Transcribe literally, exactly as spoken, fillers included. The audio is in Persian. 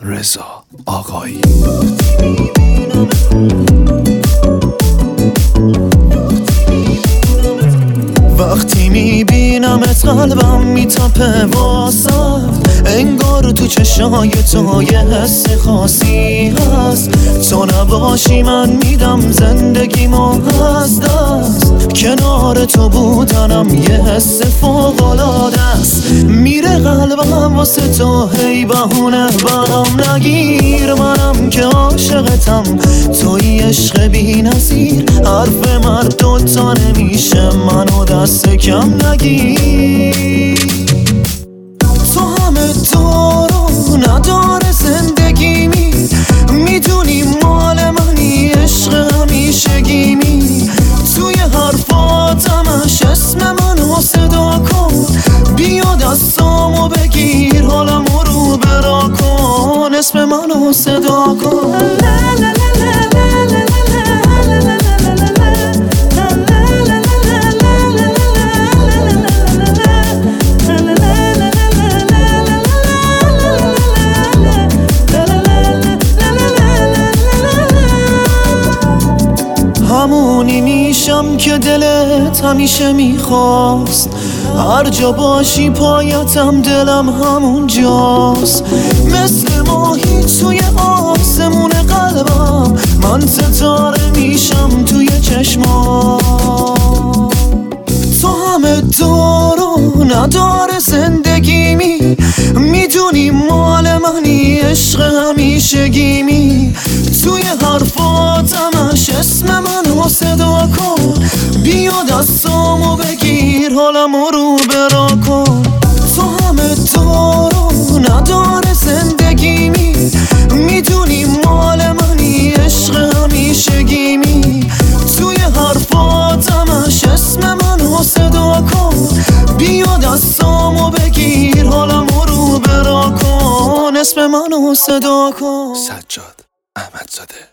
رضا آقایی. وقتی میبینمت قلبم میتپه واسد، انگار تو چشای تو یه حس خاصی هست. تو نباشی من میدم زندگیمو از دست، کنار تو بودنم یه حس فوق‌العاده است. میره قلبم واسه تو هی بهونه برام نگیر، منم که عاشقتم توی عشق بی نظیر. حرف مرد دوتا نمیشه منو دست کم نگیر. تو همه دارو نداره زندگیمی، میدونی مال منی عشق همیشگیمی. توی حرفاتمش اسم منو صدا کن، بیا دستامو بگیر حالمو رو برا کن، اسم منو صدا کن. همونی میشم که دلت همیشه میخواست، هر جا باشی پایتم دلم همون جاست. مثل ماهی توی آسمون قلبم، من ستاره میشم توی چشما. تو همه دارو نداره زندگیمی، میدونی مال منی عشق همیشگیمی. توی حرفاتمش اسم منو صدا کن، بیا دستامو بگیر حالمو رو برا کن. تو همه دارو نداره زندگیمی، میدونی مال منی عشق همیشگیمی. توی حرفاتمش اسم منو صدا کن، بیا دستامو بگیر حالمو رو برا کن، اسم منو صدا کن. سجاد احمدزاده.